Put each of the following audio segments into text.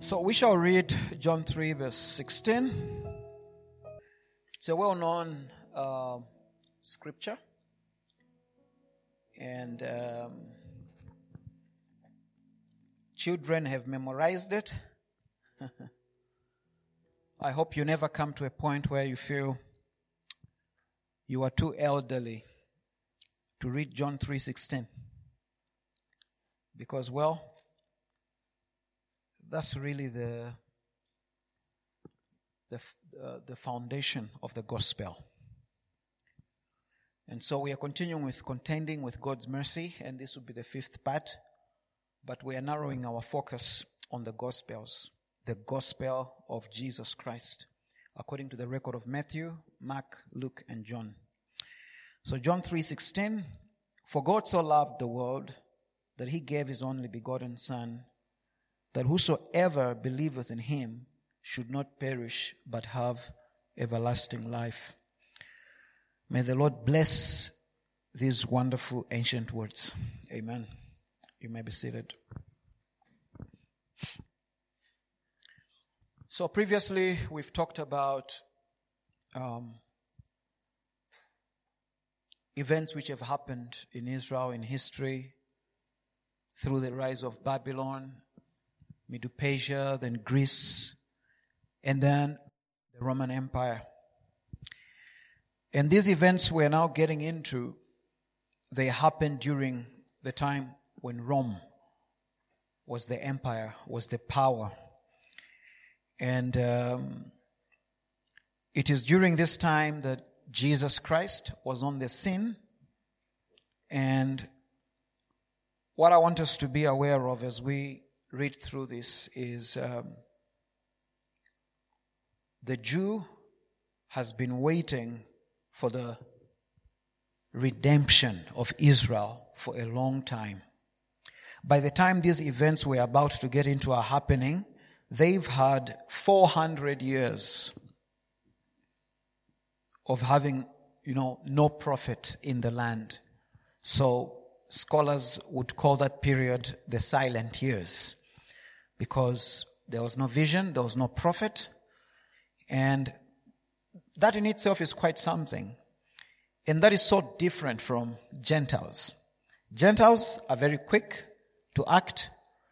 So we shall read John 3 verse 16. It's a well-known scripture. And children have memorized it. I hope you never come to a point where you feel you are too elderly to read John 3:16. Because, well, that's really the foundation of the gospel. And so we are continuing with contending with God's mercy, and this will be the fifth part. But we are narrowing our focus on the gospels, the gospel of Jesus Christ, according to the record of Matthew, Mark, Luke, and John. So John 3:16, for God so loved the world that he gave his only begotten Son, that whosoever believeth in him should not perish but have everlasting life. May the Lord bless these wonderful ancient words. Amen. You may be seated. So previously we've talked about events which have happened in Israel in history through the rise of Babylon, Medo-Persia, then Greece, and then the Roman Empire. And these events we're now getting into, they happened during the time when Rome was the empire, was the power. And it is during this time that Jesus Christ was on the scene. And what I want us to be aware of as we read through this is the Jew has been waiting for the redemption of Israel for a long time. By the time these events we're about to get into are happening, they've had 400 years of having, no prophet in the land. So scholars would call that period the silent years, because there was no vision, there was no prophet, and that in itself is quite something. And that is so different from Gentiles. Gentiles are very quick to act.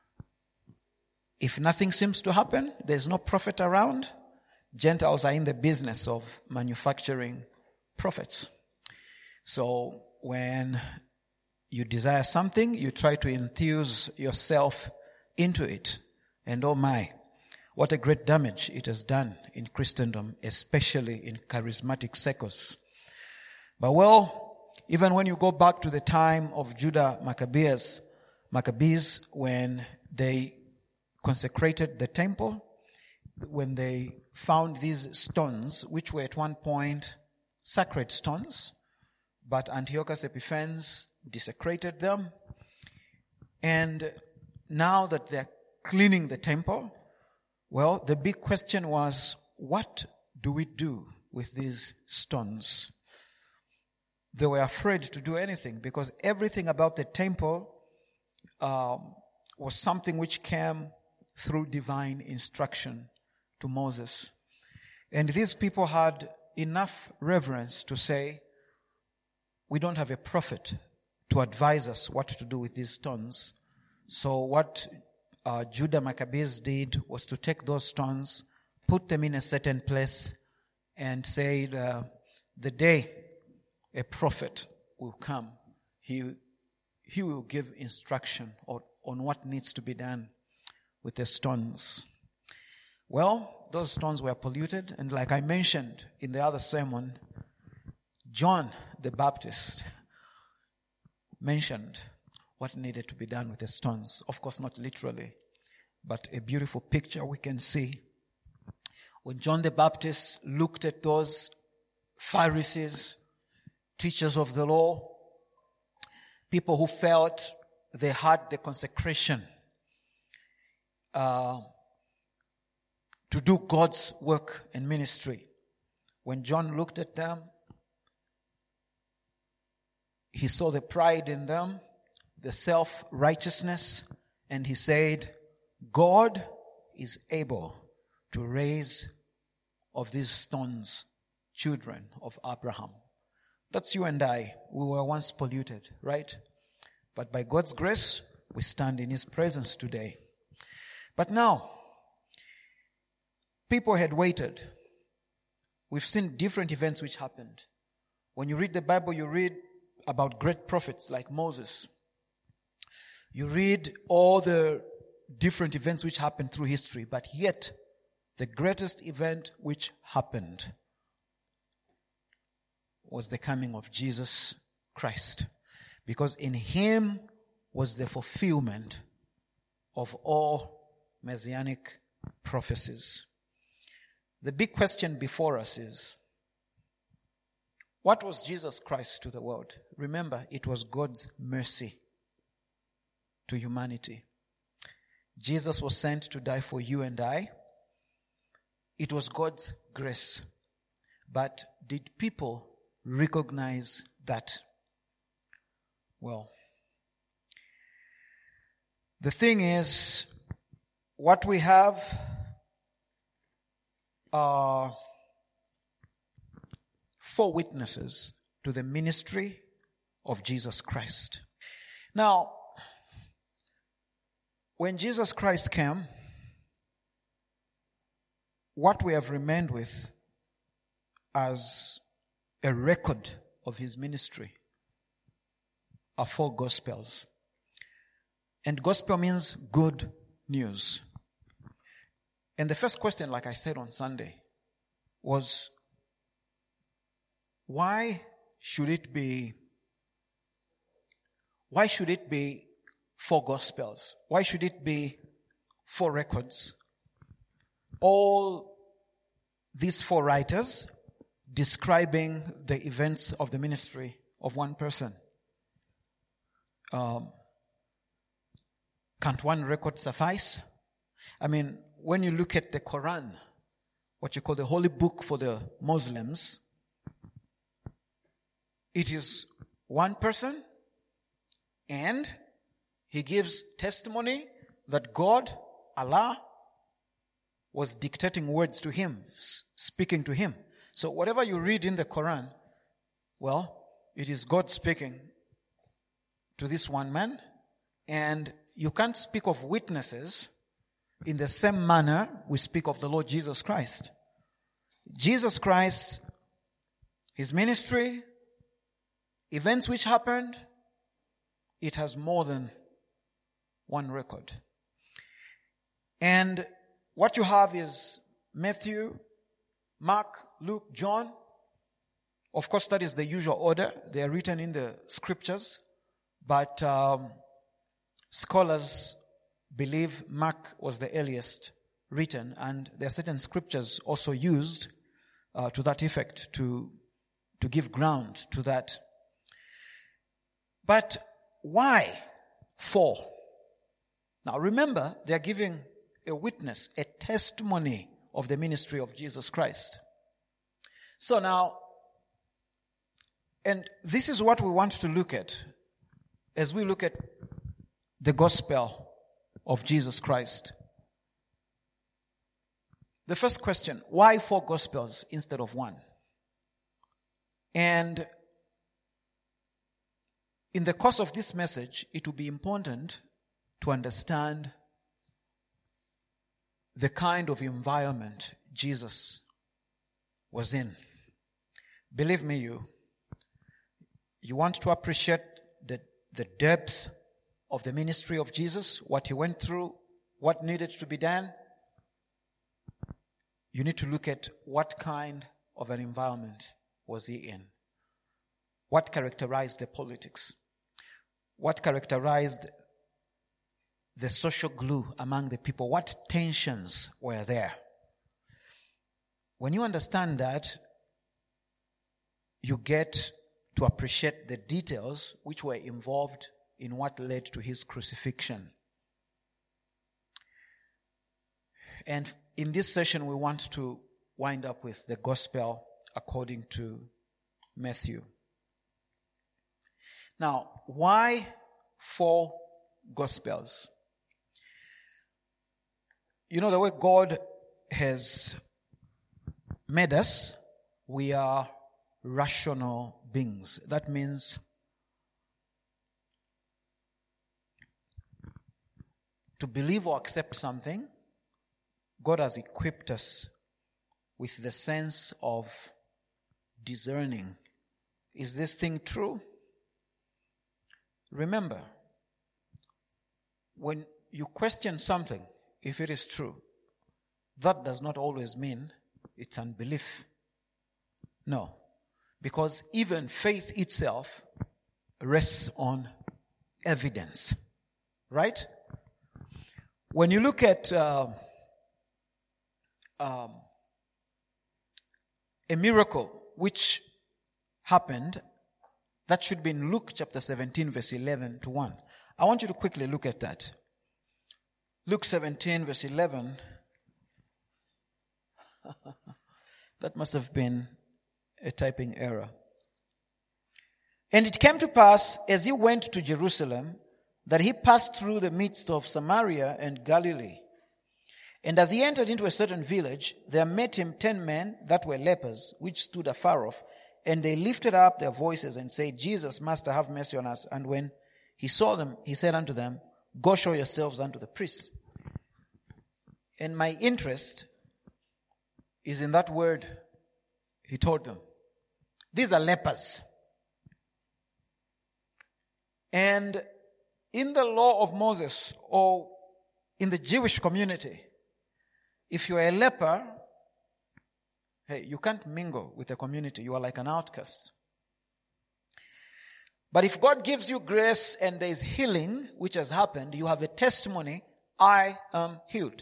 If nothing seems to happen, there's no prophet around, Gentiles are in the business of manufacturing prophets. So when you desire something, you try to enthuse yourself into it. And oh my, what a great damage it has done in Christendom, especially in charismatic circles. But well, even when you go back to the time of Judah Maccabees, when they consecrated the temple, when they found these stones, which were at one point sacred stones, but Antiochus Epiphanes desecrated them. And now that they're cleaning the temple, well, the big question was, what do we do with these stones? They were afraid to do anything, because everything about the temple was something which came through divine instruction to Moses. And these people had enough reverence to say, we don't have a prophet to advise us what to do with these stones. So what Judah Maccabees did was to take those stones, put them in a certain place, and say the day a prophet will come, he will give instruction on what needs to be done with the stones. Well, those stones were polluted, and like I mentioned in the other sermon, John the Baptist mentioned what needed to be done with the stones. Of course, not literally, but a beautiful picture we can see. When John the Baptist looked at those Pharisees, teachers of the law, people who felt they had the consecration to do God's work and ministry. When John looked at them, he saw the pride in them, the self-righteousness, and he said, God is able to raise of these stones children of Abraham. That's you and I. We were once polluted, right? But by God's grace, we stand in His presence today. But now, people had waited. We've seen different events which happened. When you read the Bible, you read about great prophets like Moses. You read all the different events which happened through history, but yet the greatest event which happened was the coming of Jesus Christ. Because in Him was the fulfillment of all messianic prophecies. The big question before us is, what was Jesus Christ to the world? Remember, it was God's mercy to humanity. Jesus was sent to die for you and I. It was God's grace. But did people recognize that? Well, the thing is, what we have are 4 witnesses to the ministry of Jesus Christ. Now, when Jesus Christ came, what we have remained with as a record of His ministry are 4 Gospels. And gospel means good news. And the first question, like I said on Sunday, was, why should it be 4 Gospels? Why should it be 4 records? All these 4 writers describing the events of the ministry of one person. Can't one record suffice? I mean, when you look at the Quran, what you call the holy book for the Muslims, it is one person, and he gives testimony that God, Allah, was dictating words to him, speaking to him. So whatever you read in the Quran, well, it is God speaking to this one man, and you can't speak of witnesses in the same manner we speak of the Lord Jesus Christ. Jesus Christ, His ministry, events which happened, it has more than one record. And what you have is Matthew, Mark, Luke, John. Of course, that is the usual order. They are written in the scriptures. But scholars believe Mark was the earliest written. And there are certain scriptures also used to that effect to give ground to that. But why 4? Now remember, they are giving a witness, a testimony of the ministry of Jesus Christ. So now, and this is what we want to look at as we look at the gospel of Jesus Christ. The first question, why 4 gospels instead of 1? And in the course of this message, it will be important to understand the kind of environment Jesus was in. Believe me, you want to appreciate the depth of the ministry of Jesus, what He went through, what needed to be done. You need to look at what kind of an environment was He in. What characterized the politics? What characterized the social glue among the people? What tensions were there? When you understand that, you get to appreciate the details which were involved in what led to His crucifixion. And in this session, we want to wind up with the gospel according to Matthew. Now, why 4 gospels? You know, the way God has made us, we are rational beings. That means to believe or accept something, God has equipped us with the sense of discerning. Is this thing true? Remember, when you question something, if it is true, that does not always mean it's unbelief. No, because even faith itself rests on evidence, right? When you look at a miracle which happened, that should be in Luke chapter 17, verse 11 to 1. I want you to quickly look at that. Luke 17, verse 11. That must have been a typing error. And it came to pass, as he went to Jerusalem, that he passed through the midst of Samaria and Galilee. And as he entered into a certain village, there met him 10 men that were lepers, which stood afar off. And they lifted up their voices and said, Jesus, Master, have mercy on us. And when he saw them, he said unto them, Go show yourselves unto the priests. And my interest is in that word he told them. These are lepers. And in the law of Moses, or in the Jewish community, if you are a leper, hey, you can't mingle with the community. You are like an outcast. But if God gives you grace and there is healing, which has happened, you have a testimony, I am healed.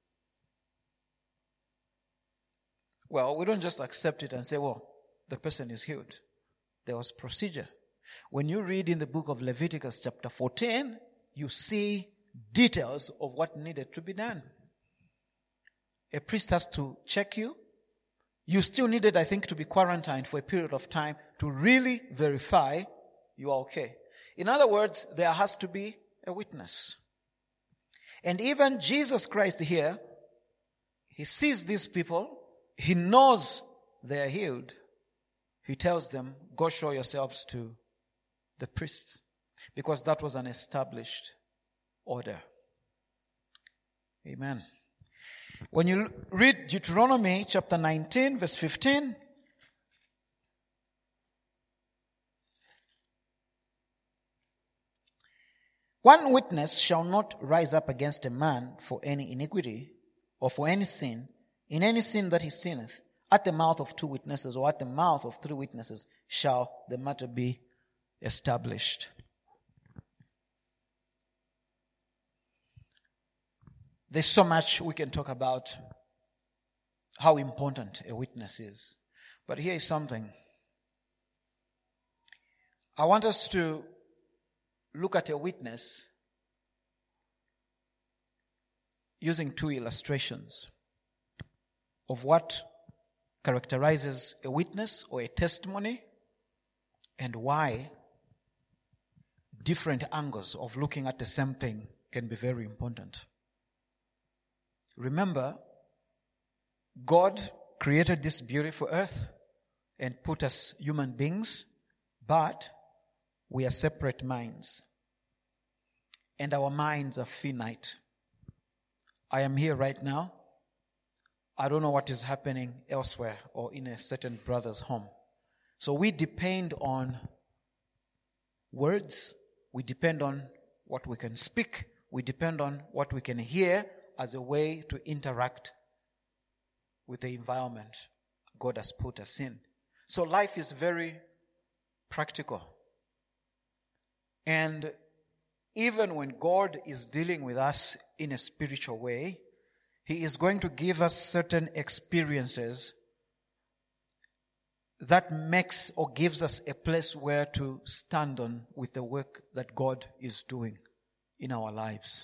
Well, we don't just accept it and say, well, the person is healed. There was procedure. When you read in the book of Leviticus chapter 14, you see details of what needed to be done. A priest has to check you. You still needed, I think, to be quarantined for a period of time to really verify you are okay. In other words, there has to be a witness. And even Jesus Christ here, he sees these people, he knows they are healed. He tells them, go show yourselves to the priests, because that was an established order. Amen. When you read Deuteronomy chapter 19, verse 15, one witness shall not rise up against a man for any iniquity or for any sin, in any sin that he sinneth. At the mouth of 2 witnesses or at the mouth of 3 witnesses shall the matter be established. There's so much we can talk about how important a witness is. But here is something. I want us to look at a witness using 2 illustrations of what characterizes a witness or a testimony and why different angles of looking at the same thing can be very important. Remember, God created this beautiful earth and put us human beings, but we are separate minds. And our minds are finite. I am here right now. I don't know what is happening elsewhere or in a certain brother's home. So we depend on words. We depend on what we can speak. We depend on what we can hear as a way to interact with the environment God has put us in. So life is very practical. And even when God is dealing with us in a spiritual way, He is going to give us certain experiences that makes or gives us a place where to stand on with the work that God is doing in our lives.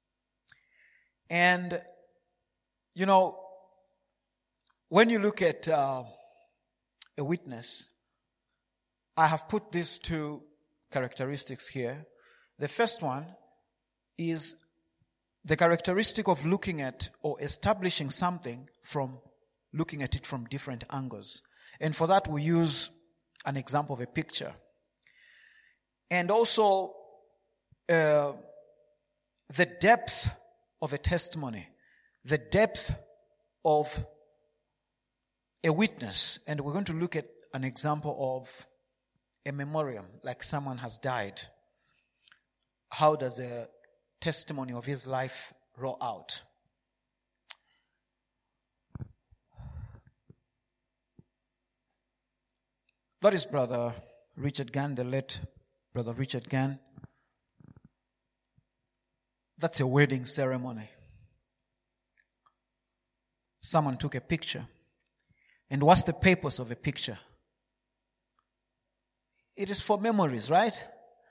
And, you know, when you look at a witness, I have put these 2 characteristics here. The first one is the characteristic of looking at or establishing something from looking at it from different angles. And for that, we use an example of a picture. And also, the depth of a testimony, the depth of a witness. And we're going to look at an example of a memoriam, like someone has died. How does a testimony of his life roll out? That is Brother Richard Gann, the late Brother Richard Gann. That's a wedding ceremony. Someone took a picture. And what's the purpose of a picture? It is for memories, right?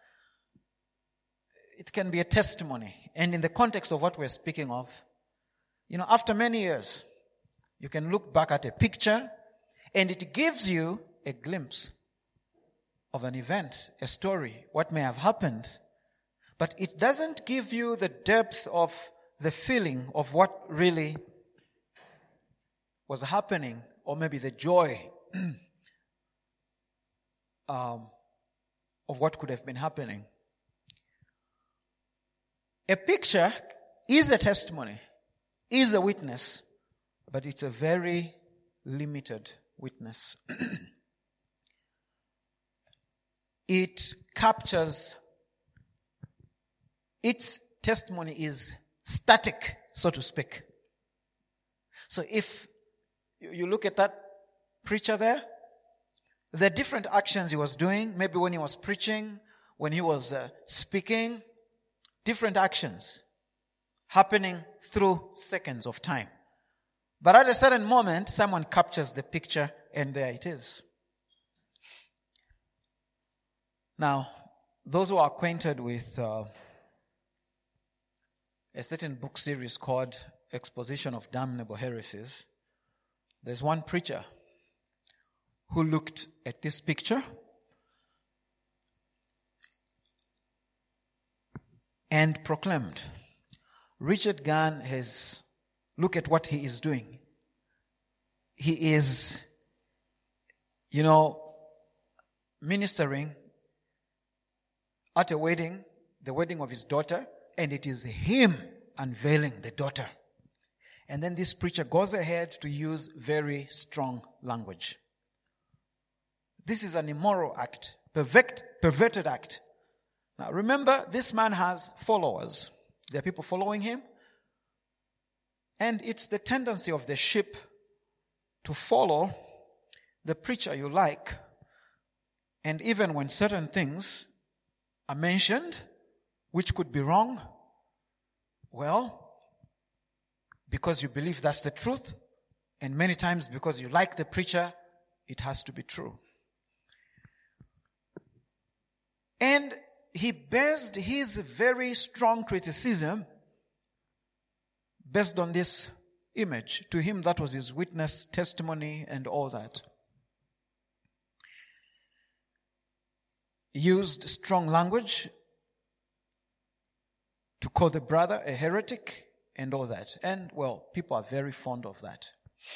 It can be a testimony. And in the context of what we're speaking of, after many years, you can look back at a picture and it gives you a glimpse of an event, a story, what may have happened. But it doesn't give you the depth of the feeling of what really was happening, or maybe the joy of what could have been happening. A picture is a testimony, is a witness, but it's a very limited witness. It captures, its testimony is static, so to speak. So if you look at that preacher there, the different actions he was doing, maybe when he was preaching, when he was speaking, different actions happening through seconds of time. But at a certain moment, someone captures the picture and there it is. Now, those who are acquainted with a certain book series called Exposition of Damnable Heresies, there's one preacher who looked at this picture and proclaimed, Richard Gann has, look at what he is doing. He is, ministering at a wedding, the wedding of his daughter, and it is him unveiling the daughter. And then this preacher goes ahead to use very strong language. This is an immoral act, perverted act. Now remember, this man has followers. There are people following him. And it's the tendency of the sheep to follow the preacher you like. And even when certain things are mentioned, which could be wrong, well, because you believe that's the truth, and many times because you like the preacher, it has to be true. And he based his very strong criticism based on this image. To him, that was his witness, testimony, and all that. He used strong language to call the brother a heretic and all that. And, well, people are very fond of that.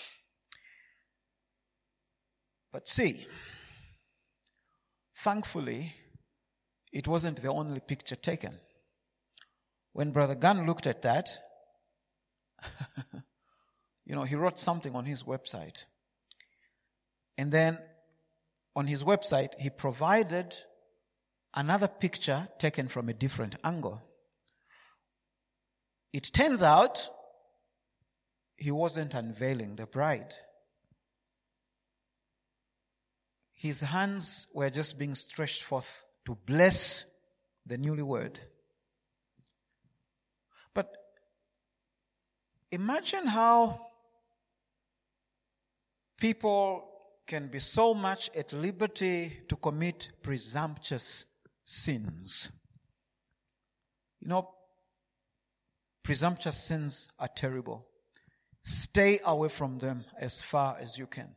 But see, thankfully, it wasn't the only picture taken. When Brother Gann looked at that, he wrote something on his website. And then on his website, he provided another picture taken from a different angle. It turns out he wasn't unveiling the bride. His hands were just being stretched forth to bless the newlywed. But imagine how people can be so much at liberty to commit presumptuous sins. Presumptuous sins are terrible. Stay away from them as far as you can.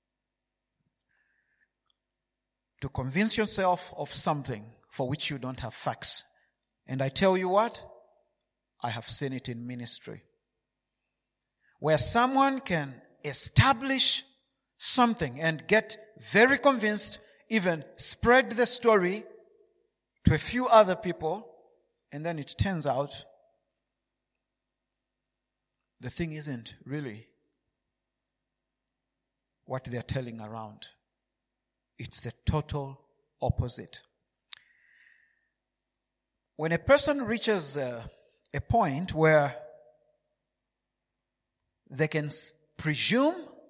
To convince yourself of something for which you don't have facts. And I tell you what, I have seen it in ministry, where someone can establish something and get very convinced, even spread the story to a few other people, and then it turns out the thing isn't really what they're telling around. It's the total opposite. When a person reaches a point where they can presume,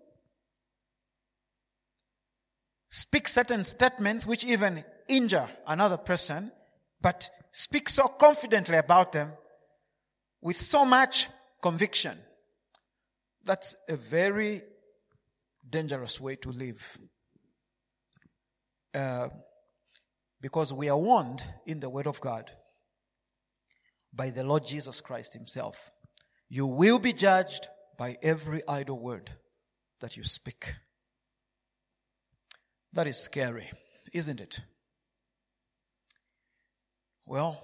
speak certain statements which even injure another person, but speak so confidently about them with so much conviction, that's a very dangerous way to live. Because we are warned in the Word of God by the Lord Jesus Christ himself. You will be judged by every idle word that you speak. That is scary, isn't it? Well,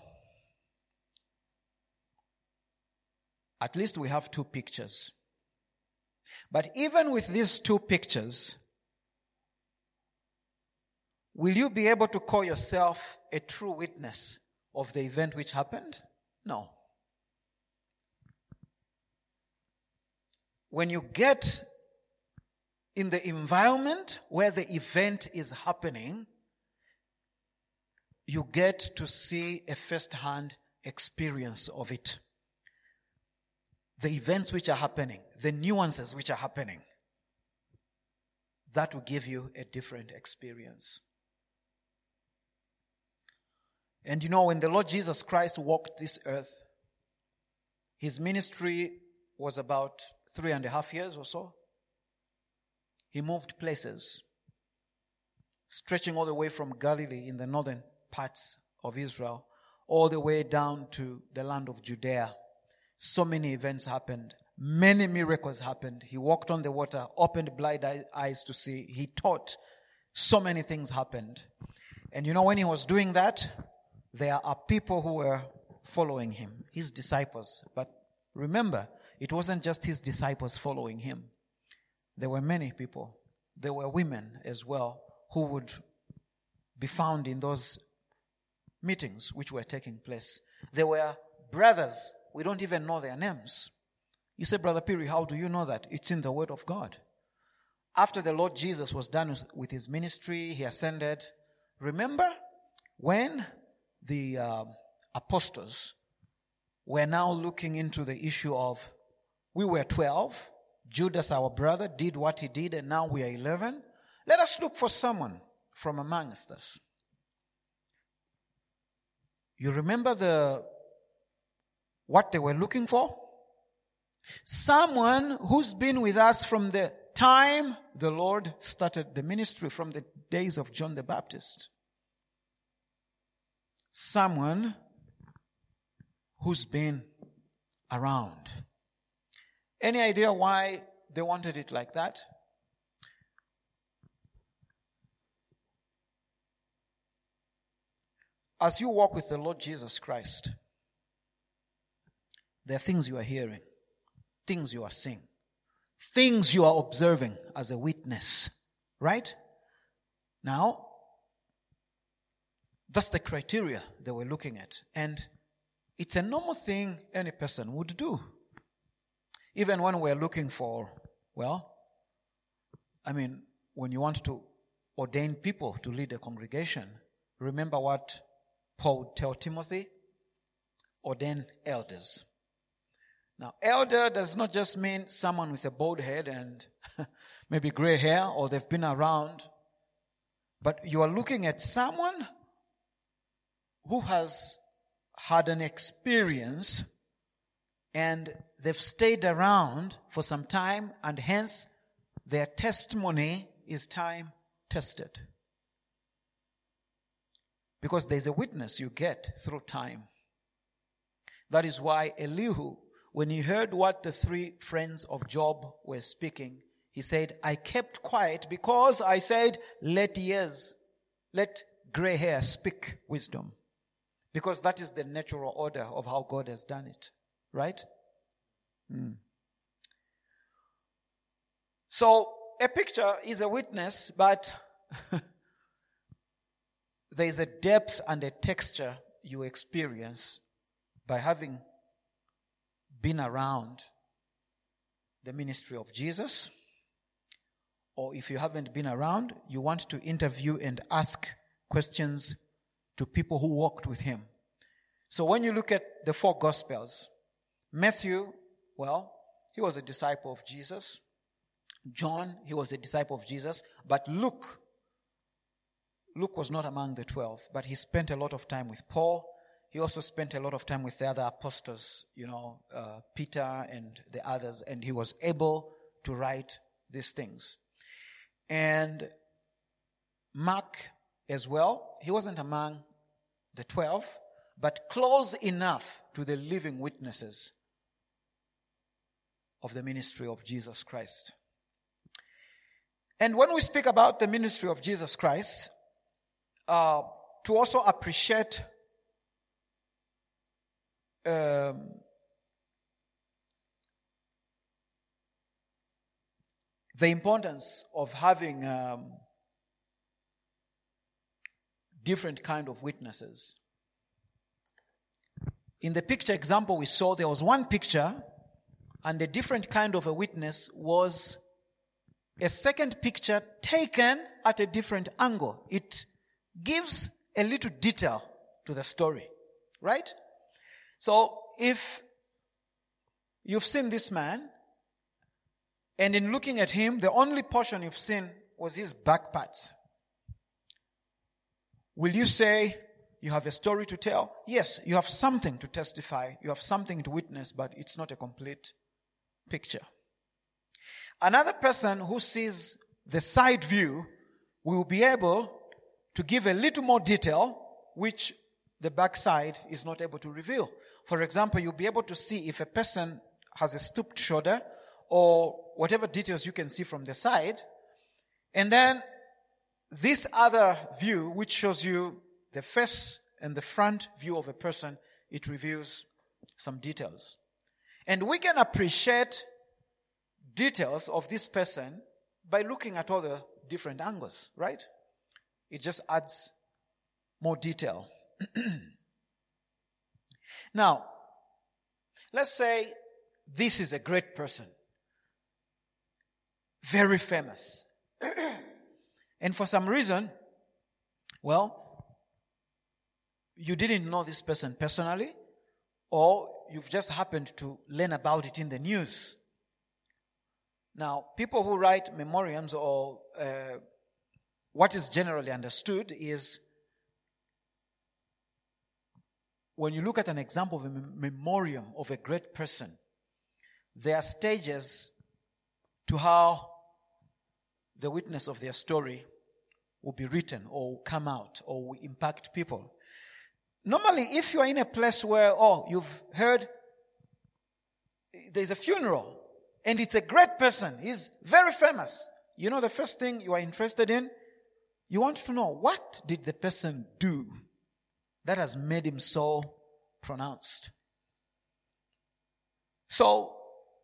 at least we have two pictures. But even with these two pictures, will you be able to call yourself a true witness of the event which happened? No. When you get in the environment where the event is happening, you get to see a first-hand experience of it. The events which are happening, the nuances which are happening, that will give you a different experience. And when the Lord Jesus Christ walked this earth, his ministry was about 3.5 years or so. He moved places, stretching all the way from Galilee in the northern parts of Israel, all the way down to the land of Judea. So many events happened. Many miracles happened. He walked on the water, opened blind eyes to see. He taught. So many things happened. And when he was doing that, there are people who were following him, his disciples. But remember, it wasn't just his disciples following him. There were many people. There were women as well who would be found in those meetings which were taking place. There were brothers. We don't even know their names. You say, Brother Piri, how do you know that? It's in the Word of God. After the Lord Jesus was done with his ministry, he ascended. Remember when the apostles were now looking into the issue of, we were 12, Judas, our brother, did what he did, and now we are 11. Let us look for someone from amongst us. You remember what they were looking for? Someone who's been with us from the time the Lord started the ministry, from the days of John the Baptist. Someone who's been around. Any idea why they wanted it like that? As you walk with the Lord Jesus Christ, there are things you are hearing, things you are seeing, things you are observing as a witness, right? Now, that's the criteria they were looking at. And it's a normal thing any person would do. Even when we're looking for, when you want to ordain people to lead a congregation, remember what Paul would tell Timothy? Ordain elders. Now, elder does not just mean someone with a bald head and maybe gray hair, or they've been around. But you are looking at someone who has had an experience and they've stayed around for some time, and hence their testimony is time tested. Because there's a witness you get through time. That is why Elihu, when he heard what the 3 friends of Job were speaking, he said, I kept quiet because I said, let gray hair speak wisdom. Because that is the natural order of how God has done it. Right? So a picture is a witness, but there is a depth and a texture you experience by having been around the ministry of Jesus. Or if you haven't been around, you want to interview and ask questions to people who walked with him. So when you look at the 4 Gospels, Matthew, well, he was a disciple of Jesus. John, he was a disciple of Jesus. But Luke was not among the 12, but he spent a lot of time with Paul. He also spent a lot of time with the other apostles, Peter and the others, and he was able to write these things. And Mark as well, he wasn't among the 12, but close enough to the living witnesses of the ministry of Jesus Christ. And when we speak about the ministry of Jesus Christ, to also appreciate the importance of having different kind of witnesses. In the picture example we saw, there was one picture, and a different kind of a witness was a second picture taken at a different angle. It gives a little detail to the story, right? So if you've seen this man, and in looking at him, the only portion you've seen was his back parts, will you say you have a story to tell? Yes, you have something to testify, you have something to witness, but it's not a complete picture. Another person who sees the side view will be able to give a little more detail, which the backside is not able to reveal. For example, you'll be able to see if a person has a stooped shoulder or whatever details you can see from the side. And then this other view, which shows you the face and the front view of a person, it reveals some details. And we can appreciate details of this person by looking at all the different angles, right? It just adds more detail. Now, let's say this is a great person, very famous. And for some reason, well, you didn't know this person personally, or you've just happened to learn about it in the news. Now, people who write memoriams, or what is generally understood is, when you look at an example of a memoriam of a great person, there are stages to how the witness of their story will be written or will come out or will impact people. Normally, if you are in a place where, you've heard there's a funeral and it's a great person, he's very famous, the first thing you are interested in, you want to know, what did the person do that has made him so pronounced? So,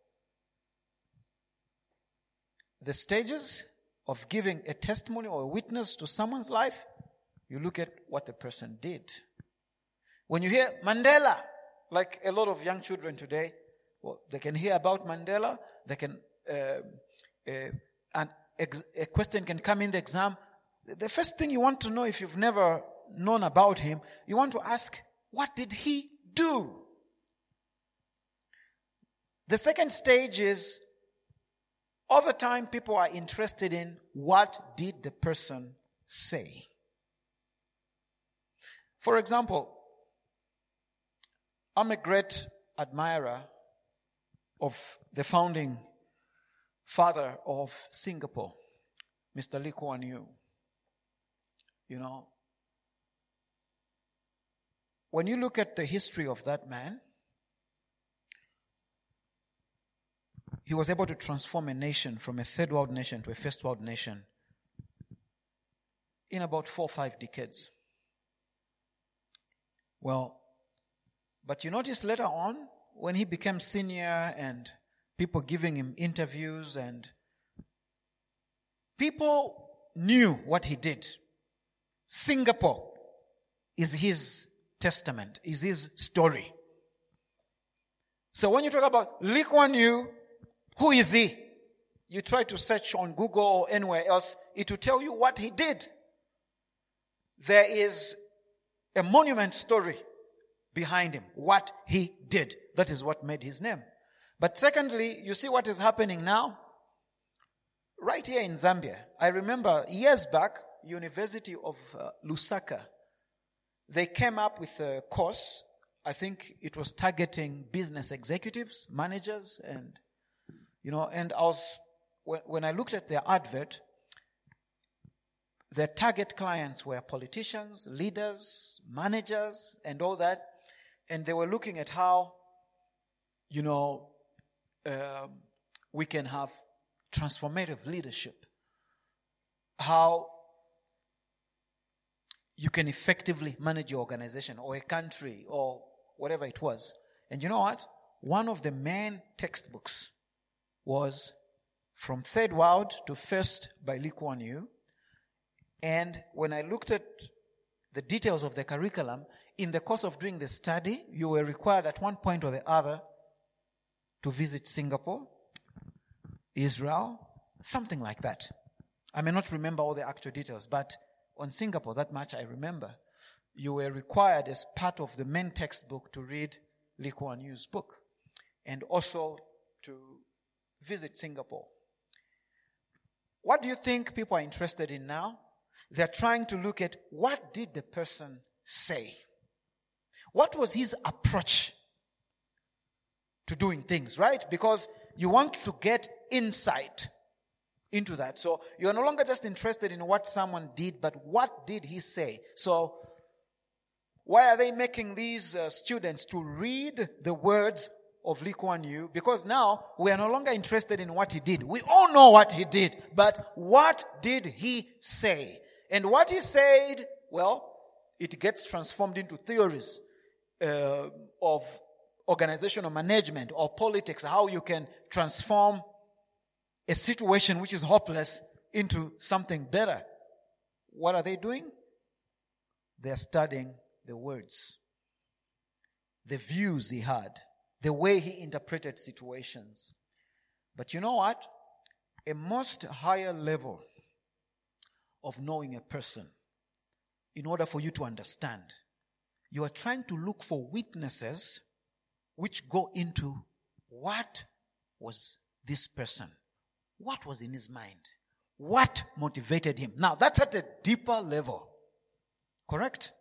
the stages of giving a testimony or a witness to someone's life, you look at what the person did. When you hear Mandela, like a lot of young children today, they can hear about Mandela, they can, and a question can come in the exam. The first thing you want to know, if you've never known about him, you want to ask, what did he do? The second stage is, over time, people are interested in, what did the person say? For example, I'm a great admirer of the founding father of Singapore, Mr. Lee Kuan Yew. When you look at the history of that man, he was able to transform a nation from a third world nation to a first world nation in about 4 or 5 decades. Well, but you notice later on, when he became senior and people giving him interviews and people knew what he did. Singapore is his testament, is his story. So when you talk about Lee Kuan Yew, who is he? You try to search on Google or anywhere else, it will tell you what he did. There is a monument story behind him, what he did. That is what made his name. But secondly, you see what is happening now? Right here in Zambia. I remember years back, University of Lusaka, they came up with a course. I think it was targeting business executives, managers, and and when I looked at their advert, their target clients were politicians, leaders, managers, and all that. And they were looking at how, we can have transformative leadership. How you can effectively manage your organization or a country or whatever it was. And you know what? One of the main textbooks was From Third World to First by Lee Kuan Yew. And when I looked at the details of the curriculum, in the course of doing the study, you were required at one point or the other to visit Singapore, Israel, something like that. I may not remember all the actual details, but on Singapore, that much I remember. You were required as part of the main textbook to read Lee Kuan Yew's book and also to visit Singapore. What do you think people are interested in now? They're trying to look at what did the person say? What was his approach to doing things, right? Because you want to get insight into that. So you're no longer just interested in what someone did, but what did he say? So why are they making these students to read the words of Lee Kuan Yew? Because now we are no longer interested in what he did. We all know what he did, but what did he say? And what he said, well, it gets transformed into theories of organizational management or politics, how you can transform a situation which is hopeless into something better. What are they doing? They're studying the words, the views he had, the way he interpreted situations. But you know what? A most higher level of knowing a person, in order for you to understand, you are trying to look for witnesses which go into what was this person, what was in his mind, what motivated him. Now, that's at a deeper level. Correct?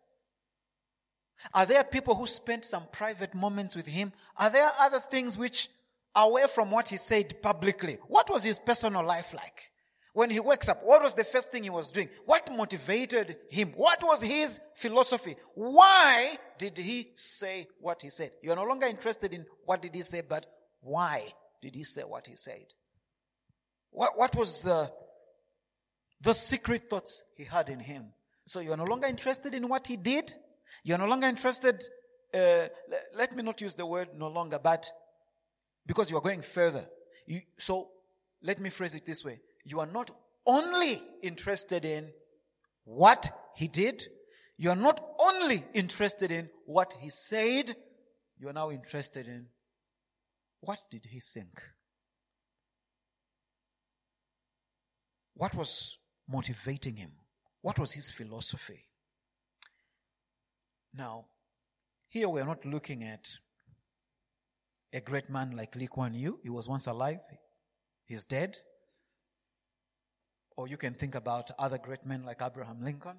Are there people who spent some private moments with him? Are there other things which are away from what he said publicly? What was his personal life like? When he wakes up, what was the first thing he was doing? What motivated him? What was his philosophy? Why did he say what he said? You're no longer interested in what did he say, but why did he say what he said? What was the secret thoughts he had in him? So you're no longer interested in what he did. You're no longer interested, let me not use the word no longer, but because you are going further. So let me phrase it this way. You are not only interested in what he did. You are not only interested in what he said. You are now interested in what did he think? What was motivating him? What was his philosophy? Now, here we are not looking at a great man like Lee Kuan Yew. He was once alive. He's dead. Or you can think about other great men like Abraham Lincoln.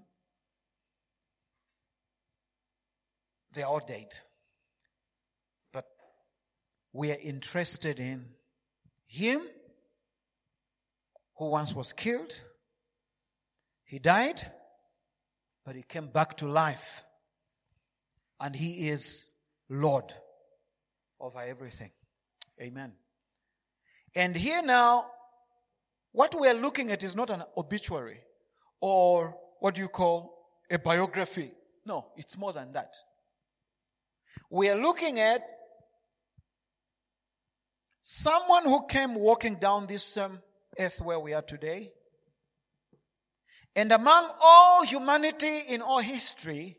They are all dead. But we are interested in him who once was killed. He died, but he came back to life. And he is Lord over everything. Amen. And here now, what we are looking at is not an obituary or what do you call a biography. No, it's more than that. We are looking at Someone who came walking down this earth where we are today, and among all humanity in all history,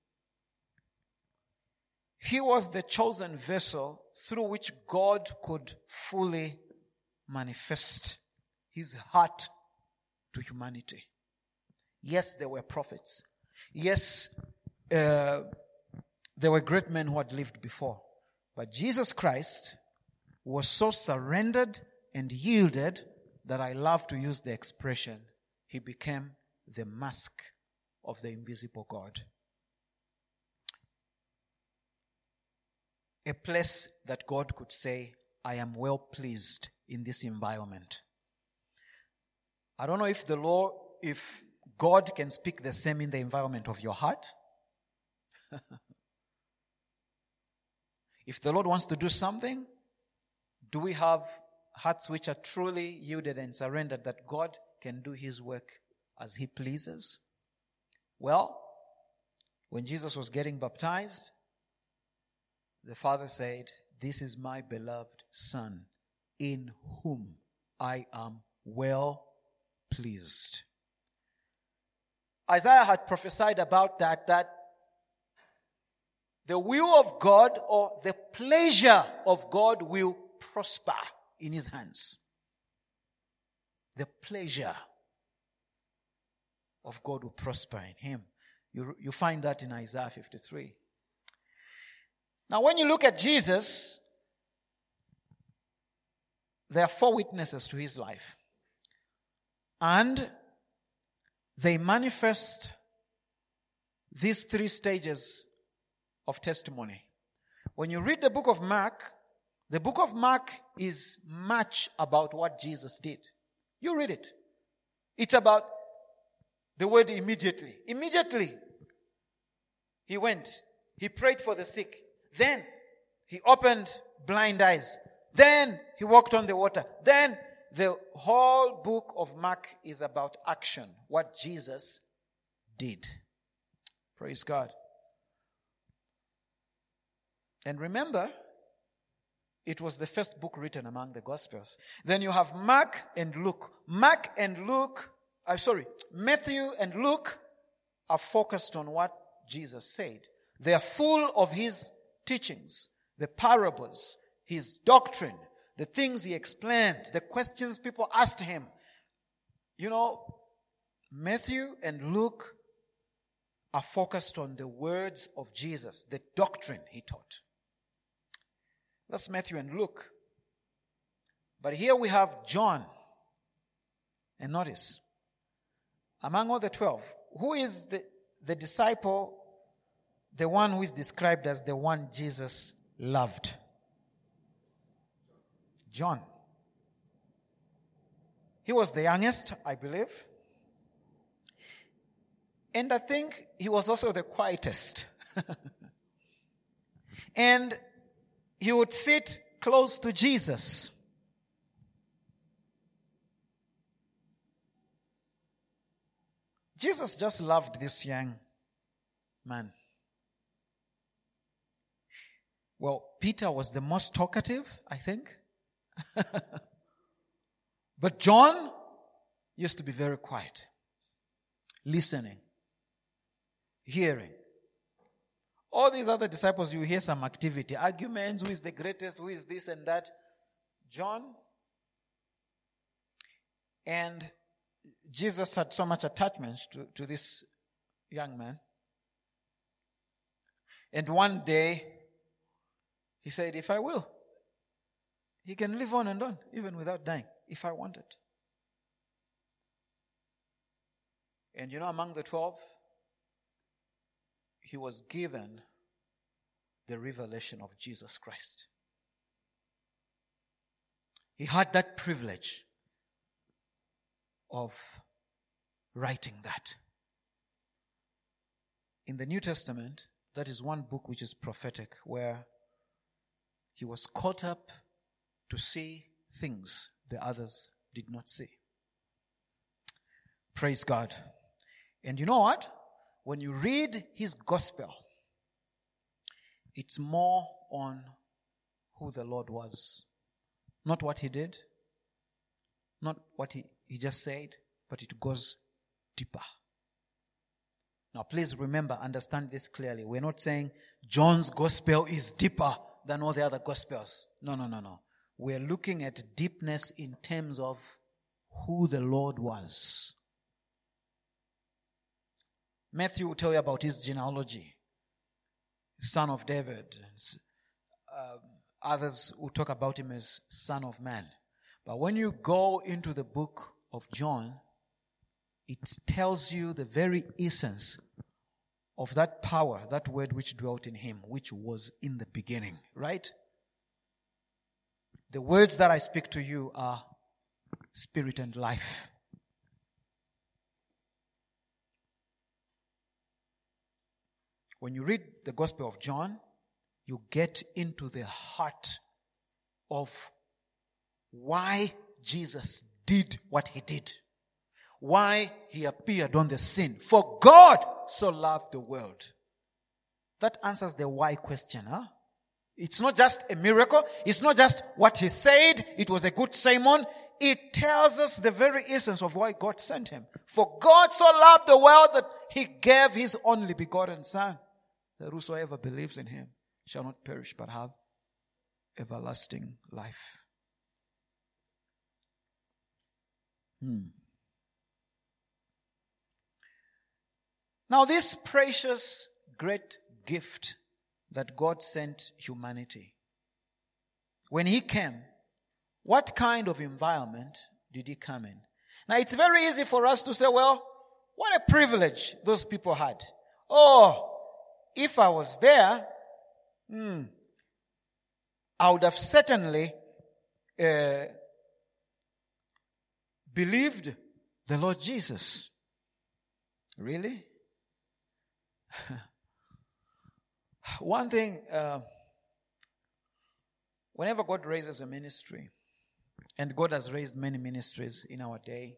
he was the chosen vessel through which God could fully manifest his heart to humanity. Yes, there were prophets. Yes, there were great men who had lived before. But Jesus Christ was so surrendered and yielded that I love to use the expression, he became the mask of the invisible God. A place that God could say, I am well pleased in this environment. I don't know if God can speak the same in the environment of your heart. If the Lord wants to do something, do we have hearts which are truly yielded and surrendered that God can do his work as he pleases? Well, when Jesus was getting baptized, the Father said, this is my beloved Son, in whom I am well pleased. Isaiah had prophesied about that the will of God or the pleasure of God will prosper in his hands. The pleasure of God will prosper in him. You find that in Isaiah 53. Now when you look at Jesus, there are 4 witnesses to his life. And they manifest these 3 stages of testimony. When you read the book of Mark is much about what Jesus did. You read it. It's about the word immediately. Immediately, he went. He prayed for the sick. Then, he opened blind eyes. Then, he walked on the water. Then, the whole book of Mark is about action. What Jesus did. Praise God. And remember, it was the first book written among the Gospels. Then you have Matthew and Luke are focused on what Jesus said. They are full of his teachings, the parables, his doctrine, the things he explained, the questions people asked him. You know, Matthew and Luke are focused on the words of Jesus, the doctrine he taught. That's Matthew and Luke. But here we have John. And notice, among all the 12, who is the disciple, the one who is described as the one Jesus loved? John. He was the youngest, I believe. And I think he was also the quietest. And he would sit close to Jesus. Jesus just loved this young man. Well, Peter was the most talkative, I think. But John used to be very quiet, listening, hearing. All these other disciples, you hear some activity, arguments, who is the greatest, who is this and that. John. And Jesus had so much attachment to this young man. And one day, he said, if I will, he can live on and on, even without dying, if I wanted. And you know, among the 12, he was given the revelation of Jesus Christ. He had that privilege of writing that. In the New Testament, that is one book which is prophetic, where he was caught up to see things the others did not see. Praise God. And you know what? When you read his gospel, it's more on who the Lord was Not what he did, not what he just said, but it goes deeper. Now please remember, understand this clearly. We're not saying John's gospel is deeper than all the other gospels. No. We're looking at deepness in terms of who the Lord was. Matthew will tell you about his genealogy, son of David. Others will talk about him as Son of Man. But when you go into the book of John, it tells you the very essence of that power, that word which dwelt in him, which was in the beginning, right? The words that I speak to you are spirit and life. When you read the Gospel of John, you get into the heart of why Jesus did what he did. Why he appeared on the scene. For God so loved the world. That answers the why question, huh? It's not just a miracle. It's not just what he said. It was a good sermon. It tells us the very essence of why God sent him. For God so loved the world that he gave his only begotten Son, that whosoever believes in him shall not perish but have everlasting life. Now this precious, great gift that God sent humanity, when he came, what kind of environment did he come in? Now it's very easy for us to say, well, what a privilege those people had. Oh, if I was there, I would have certainly believed the Lord Jesus. Really? One thing, whenever God raises a ministry, and God has raised many ministries in our day,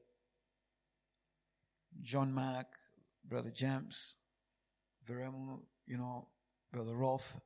John Mark, Brother James, Veremu, Brother Rolf,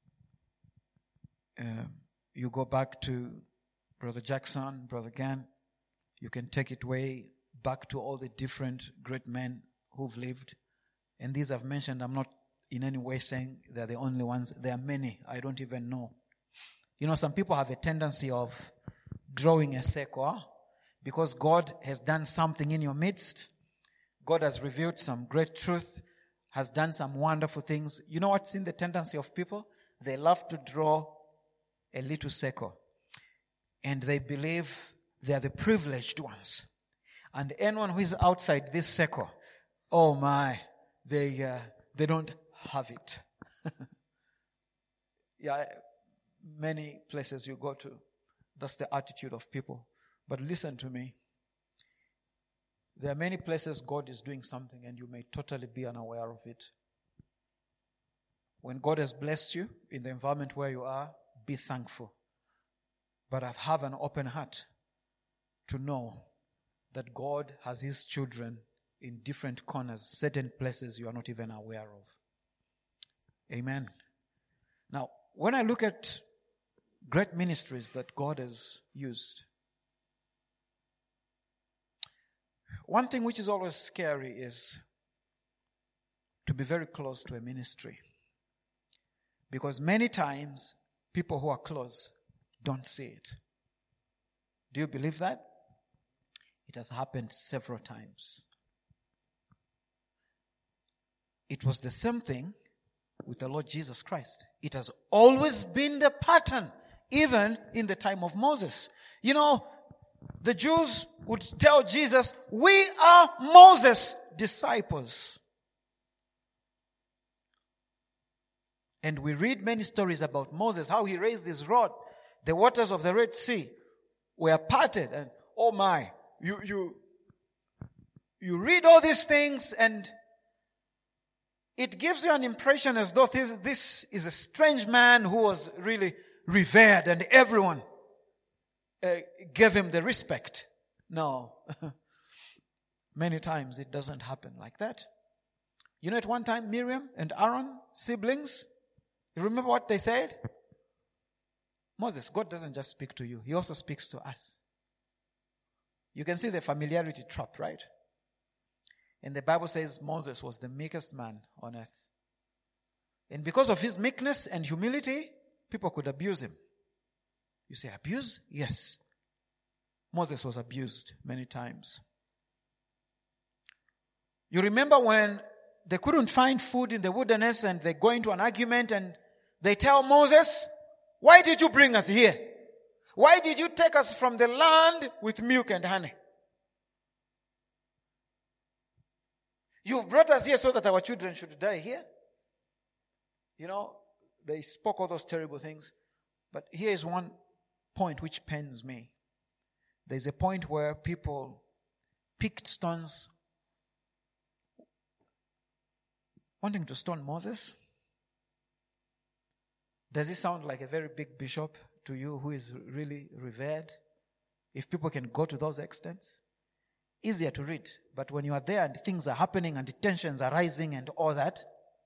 you go back to Brother Jackson, Brother Gann, you can take it way back to all the different great men who've lived. And these I've mentioned, I'm not in any way saying they're the only ones. There are many. I don't even know. Some people have a tendency of drawing a circle because God has done something in your midst. God has revealed some great truth, has done some wonderful things. You know what's in the tendency of people? They love to draw a little circle. And they believe they are the privileged ones. And anyone who is outside this circle, oh my, they don't have it. Yeah, many places you go to, that's the attitude of people. But listen to me. There are many places God is doing something and you may totally be unaware of it. When God has blessed you in the environment where you are, be thankful. But have an open heart to know that God has his children in different corners, certain places you are not even aware of. Amen. Now, when I look at great ministries that God has used, one thing which is always scary is to be very close to a ministry. Because many times, people who are close don't see it. Do you believe that? It has happened several times. It was the same thing with the Lord Jesus Christ. It has always been the pattern, even in the time of Moses. The Jews would tell Jesus, we are Moses' disciples. And we read many stories about Moses, how he raised his rod. The waters of the Red Sea were parted. And oh my, you read all these things and it gives you an impression as though this is a strange man who was really revered and everyone gave him the respect. No. Many times it doesn't happen like that. At one time, Miriam and Aaron, siblings, you remember what they said? Moses, God doesn't just speak to you. He also speaks to us. You can see the familiarity trap, right? And the Bible says Moses was the meekest man on earth. And because of his meekness and humility, people could abuse him. You say, abuse? Yes. Moses was abused many times. You remember when they couldn't find food in the wilderness and they go into an argument and they tell Moses, why did you bring us here? Why did you take us from the land with milk and honey? You've brought us here so that our children should die here. You know, they spoke all those terrible things. But here is one point which pains me. There's a point where people picked stones wanting to stone Moses. Does it sound like a very big bishop to you who is really revered? If people can go to those extents? Easier to read. But when you are there and things are happening and the tensions are rising and all that,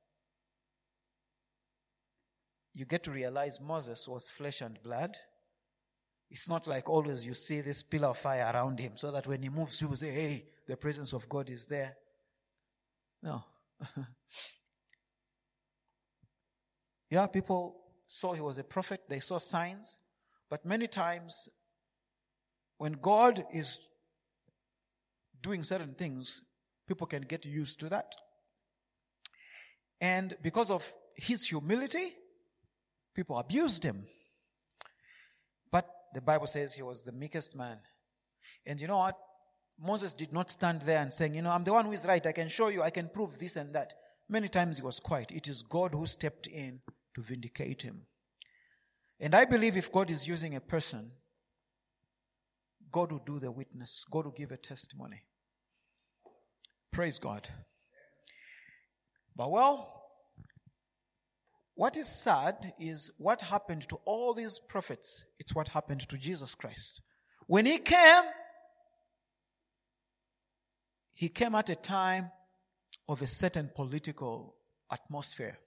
you get to realize Moses was flesh and blood. It's not like always you see this pillar of fire around him so that when he moves, people say, hey, the presence of God is there. No. Yeah, people saw he was a prophet. They saw signs. But many times, when God is doing certain things, people can get used to that. And because of his humility, people abused him. But the Bible says he was the meekest man. And you know what? Moses did not stand there and saying, I'm the one who is right. I can show you. I can prove this and that. Many times he was quiet. It is God who stepped in to vindicate him. And I believe if God is using a person, God will do the witness. God will give a testimony. Praise God. But what is sad is what happened to all these prophets. It's what happened to Jesus Christ. When he came at a time of a certain political atmosphere.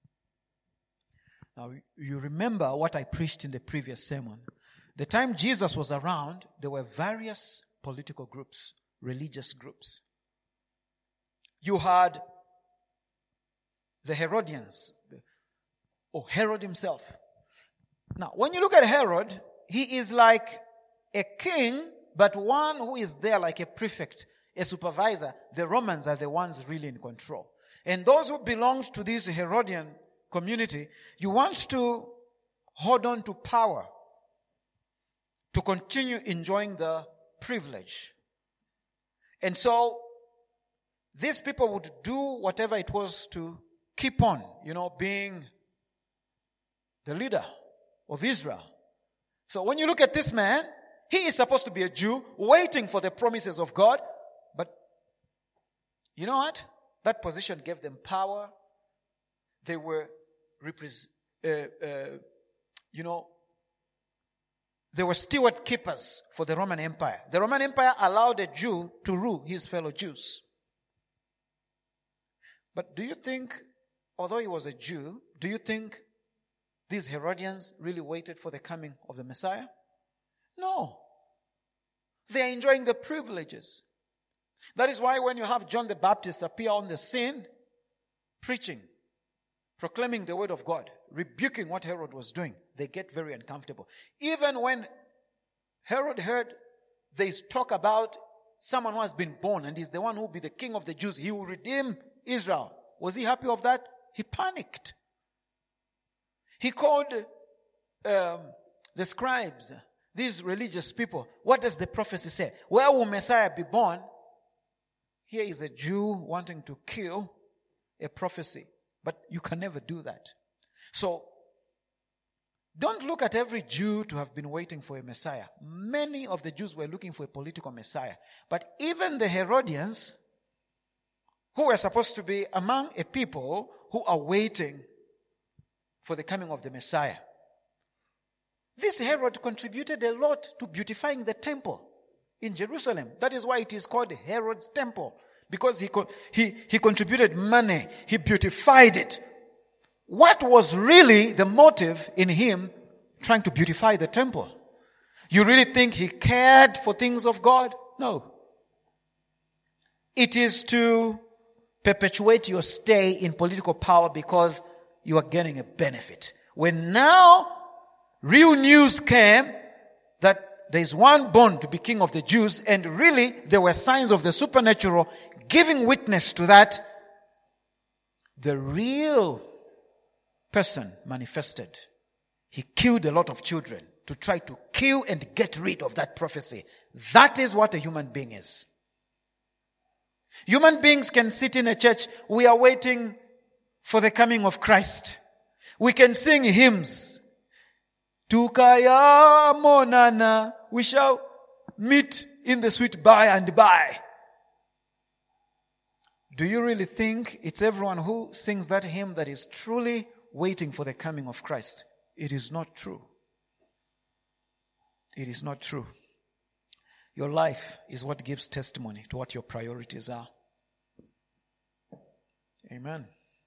Now, you remember what I preached in the previous sermon. The time Jesus was around, there were various political groups, religious groups. You had the Herodians, or Herod himself. Now, when you look at Herod, he is like a king, but one who is there like a prefect, a supervisor. The Romans are the ones really in control. And those who belonged to this Herodian community, you want to hold on to power to continue enjoying the privilege. And so, these people would do whatever it was to keep on, being the leader of Israel. So when you look at this man, he is supposed to be a Jew waiting for the promises of God. But you know what? That position gave them power. They were they were steward keepers for the Roman Empire. The Roman Empire allowed a Jew to rule his fellow Jews. But do you think, although he was a Jew, do you think these Herodians really waited for the coming of the Messiah? No. They are enjoying the privileges. That is why when you have John the Baptist appear on the scene, preaching, proclaiming the word of God, rebuking what Herod was doing, they get very uncomfortable. Even when Herod heard there is talk about someone who has been born and is the one who will be the king of the Jews, he will redeem Israel. Was he happy of that? He panicked. He called the scribes, these religious people. What does the prophecy say? Where will Messiah be born? Here is a Jew wanting to kill a prophecy. But you can never do that. So, don't look at every Jew to have been waiting for a Messiah. Many of the Jews were looking for a political Messiah. But even the Herodians, who were supposed to be among a people who are waiting for the coming of the Messiah. This Herod contributed a lot to beautifying the temple in Jerusalem. That is why it is called Herod's temple. Because he contributed money. He beautified it. What was really the motive in him trying to beautify the temple. You really think he cared for things of God? No. It is to perpetuate your stay in political power because you are getting a benefit. When now real news came that there is one born to be king of the Jews, and really there were signs of the supernatural giving witness to that, the real person manifested. He killed a lot of children to try to kill and get rid of that prophecy. That is what a human being is. Human beings can sit in a church. We are waiting for the coming of Christ. We can sing hymns. Tukaya monana. We shall meet in the sweet by and by. Do you really think it's everyone who sings that hymn that is truly waiting for the coming of Christ? It is not true. It is not true. Your life is what gives testimony to what your priorities are. Amen.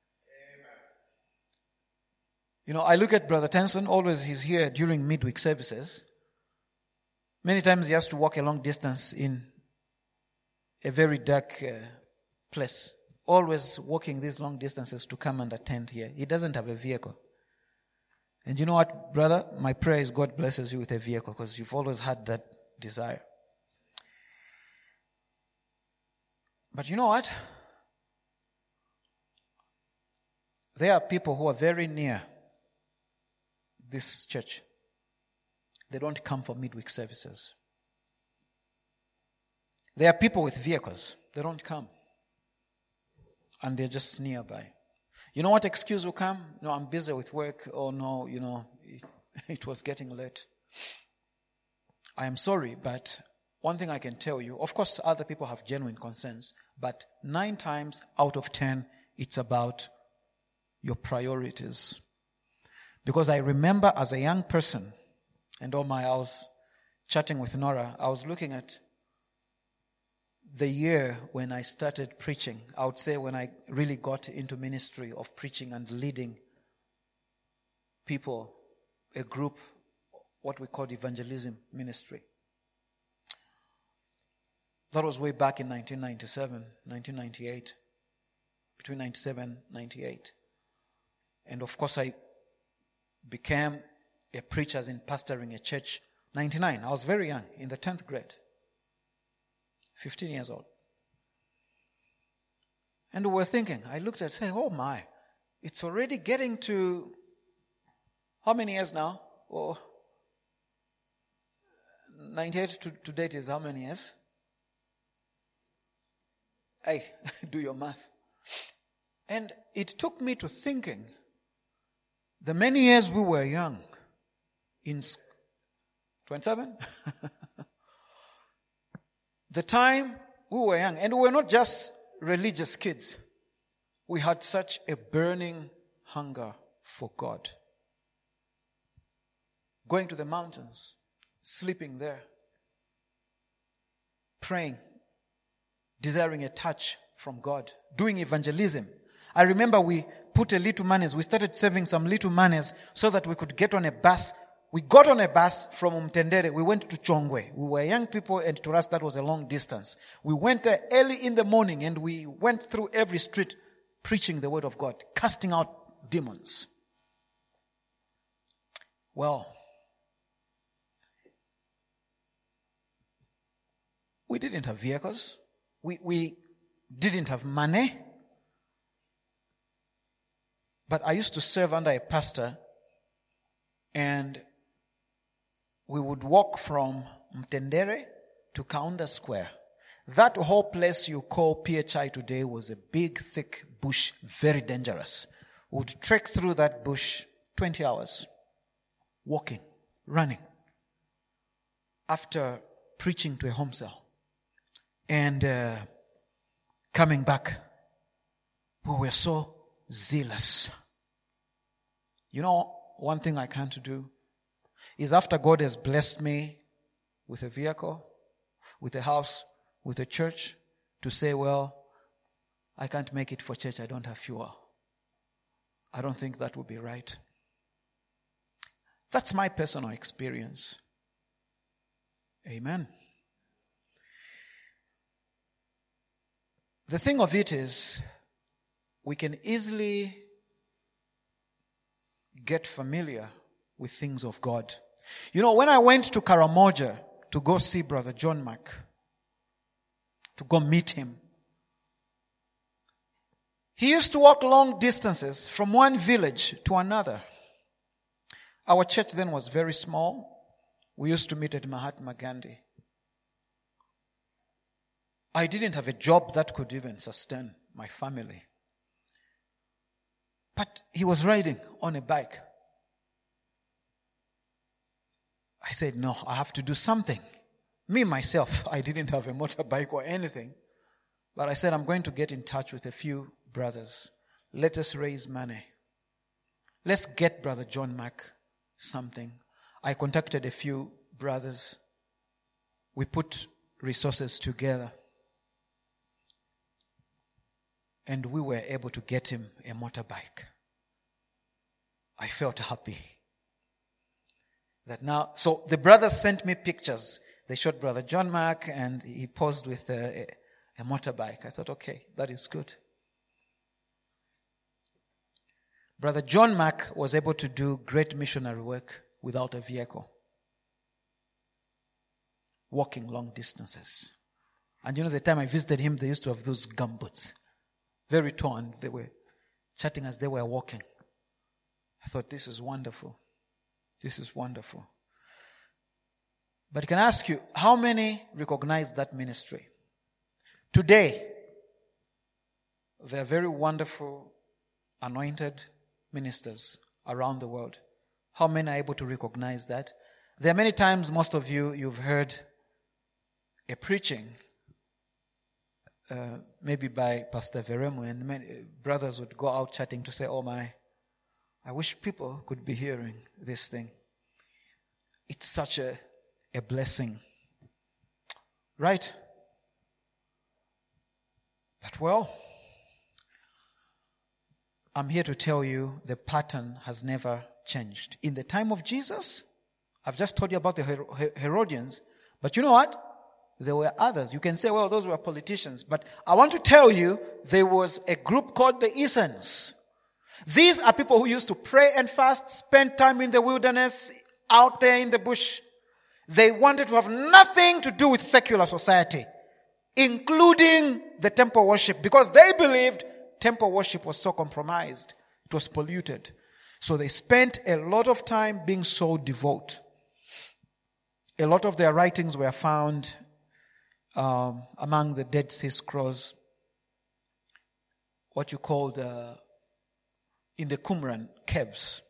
You know, I look at Brother Tenson, always he's here during midweek services. Many times he has to walk a long distance in a very dark place. Always walking these long distances to come and attend here. He doesn't have a vehicle. And you know what, brother? My prayer is God blesses you with a vehicle because you've always had that desire. But you know what? There are people who are very near this church. They don't come for midweek services. There are people with vehicles. They don't come. And they're just nearby. You know what excuse will come? No, I'm busy with work. Or no, it was getting late. I am sorry, but one thing I can tell you, of course other people have genuine concerns, but 9 times out of 10, it's about your priorities. Because I remember as a young person, and I was chatting with Nora, I was looking at the year when I started preaching. I would say when I really got into ministry of preaching and leading people, a group, what we called evangelism ministry. That was way back in 1997, 1998, between 97 and 98. And of course I became a preacher as in pastoring a church, 99. I was very young, in the 10th grade. 15 years old. And we were thinking, I looked at it and said, oh my, it's already getting to, how many years now? Oh, 98 to date is how many years? Hey, do your math. And it took me to thinking, the many years we were young, in 27? The time we were young, and we were not just religious kids. We had such a burning hunger for God. Going to the mountains, sleeping there, praying, desiring a touch from God, doing evangelism. I remember we put a little monies, we started saving some little monies so that we could get on a bus. We got on a bus from Umtendere. We went to Chongwe. We were young people, and to us that was a long distance. We went there early in the morning, and we went through every street preaching the word of God, casting out demons. Well, we didn't have vehicles. We didn't have money. But I used to serve under a pastor, and we would walk from Mtendere to Kaunda Square. That whole place you call PHI today was a big, thick bush, very dangerous. We would trek through that bush 20 hours, walking, running, after preaching to a home cell. And coming back, we were so zealous. You know, one thing I can't do is after God has blessed me with a vehicle, with a house, with a church, to say, well, I can't make it for church, I don't have fuel. I don't think that would be right. That's my personal experience. Amen. The thing of it is, we can easily get familiar with things of God. You know, when I went to Karamoja to go see Brother John Mack, to go meet him, he used to walk long distances from one village to another. Our church then was very small. We used to meet at Mahatma Gandhi. I didn't have a job that could even sustain my family. But he was riding on a bike. I said, no, I have to do something. Me, myself, I didn't have a motorbike or anything. But I said, I'm going to get in touch with a few brothers. Let us raise money. Let's get Brother John Mack something. I contacted a few brothers. We put resources together. And we were able to get him a motorbike. I felt happy. That now, so the brothers sent me pictures. They showed Brother John Mack and he posed with a motorbike. I thought, okay, that is good. Brother John Mack was able to do great missionary work without a vehicle. Walking long distances. And you know, the time I visited him, they used to have those gumboots. Very torn. They were chatting as they were walking. I thought, this is wonderful. This is wonderful. But can I ask you, how many recognize that ministry? Today, there are very wonderful, anointed ministers around the world. How many are able to recognize that? There are many times, most of you've heard a preaching, maybe by Pastor Veremu, and many brothers would go out chatting to say, oh my, I wish people could be hearing this thing. It's such a blessing. Right? But well, I'm here to tell you the pattern has never changed. In the time of Jesus, I've just told you about the Herodians, but you know what? There were others. You can say, well, those were politicians. But I want to tell you, there was a group called the Essenes. These are people who used to pray and fast, spend time in the wilderness, out there in the bush. They wanted to have nothing to do with secular society, including the temple worship, because they believed temple worship was so compromised. It was polluted. So they spent a lot of time being so devout. A lot of their writings were found among the Dead Sea Scrolls, what you call in the Qumran caves.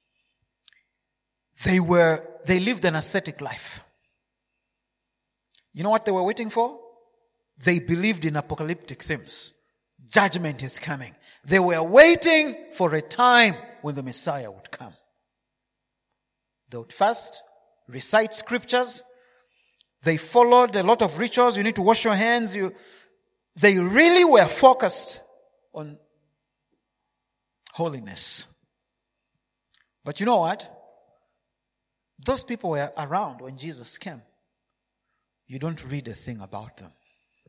They lived an ascetic life. You know what they were waiting for? They believed in apocalyptic themes. Judgment is coming. They were waiting for a time when the Messiah would come. They would fast, recite scriptures. They followed a lot of rituals. You need to wash your hands. They really were focused on holiness. But you know what? Those people were around when Jesus came. You don't read a thing about them.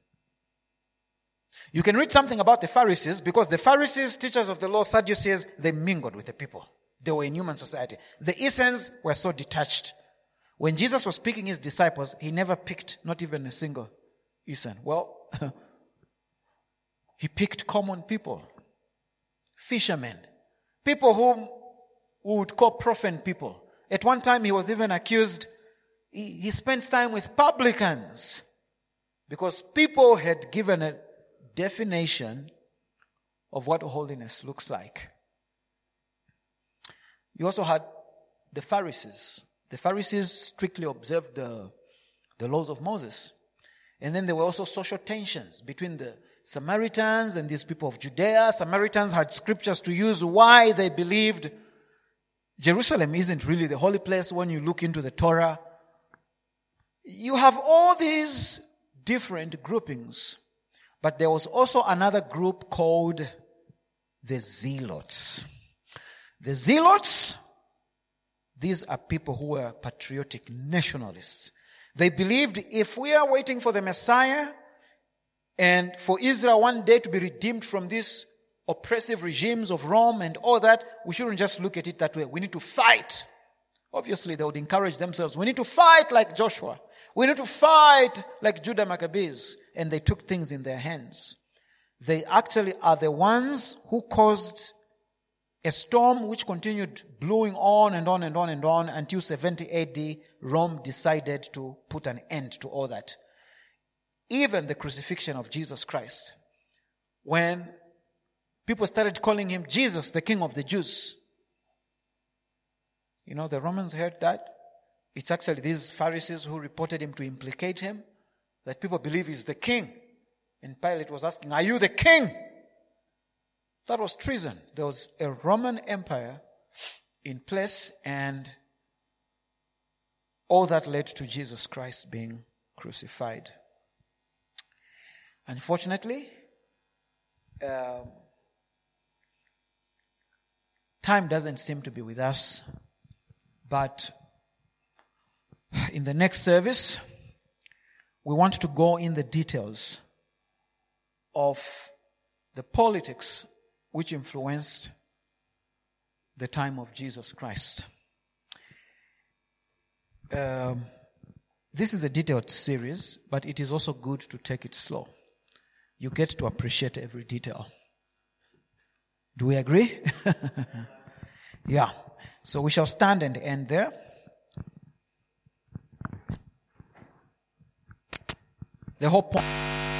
You can read something about the Pharisees, because the Pharisees, teachers of the law, Sadducees, they mingled with the people. They were in human society. The Essenes were so detached. When Jesus was picking his disciples, he never picked not even a single Essene. Well, he picked common people, fishermen, people whom we would call profane people. At one time, he was even accused, he spent time with publicans, because people had given a definition of what holiness looks like. You also had the Pharisees. The Pharisees strictly observed the laws of Moses. And then there were also social tensions between the Samaritans and these people of Judea. Samaritans had scriptures to use why they believed Jerusalem isn't really the holy place when you look into the Torah. You have all these different groupings. But there was also another group called the Zealots. The Zealots, These are people who were patriotic nationalists. They believed if we are waiting for the Messiah and for Israel one day to be redeemed from these oppressive regimes of Rome and all that, we shouldn't just look at it that way. We need to fight. Obviously, they would encourage themselves. We need to fight like Joshua. We need to fight like Judah Maccabees. And they took things in their hands. They actually are the ones who caused a storm which continued blowing on and on and on and on until 70 AD, Rome decided to put an end to all that. Even the crucifixion of Jesus Christ, when people started calling him Jesus, the King of the Jews. You know, the Romans heard that. It's actually these Pharisees who reported him to implicate him, that people believe he's the king. And Pilate was asking, are you the king? That was treason. There was a Roman Empire in place, and all that led to Jesus Christ being crucified. Unfortunately, time doesn't seem to be with us, but in the next service, we want to go in the details of the politics which influenced the time of Jesus Christ. This is a detailed series, but it is also good to take it slow. You get to appreciate every detail. Do we agree? Yeah. So we shall stand and end there. The whole point,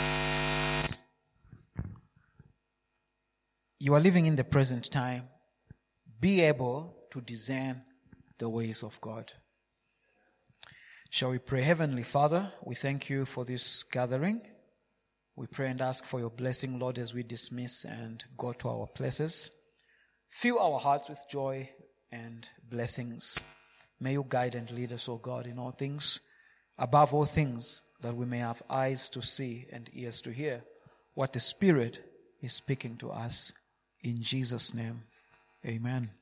you are living in the present time. Be able to discern the ways of God. Shall we pray? Heavenly Father, we thank you for this gathering. We pray and ask for your blessing, Lord, as we dismiss and go to our places. Fill our hearts with joy and blessings. May you guide and lead us, O God, in all things. Above all things, that we may have eyes to see and ears to hear what the Spirit is speaking to us. In Jesus' name, amen.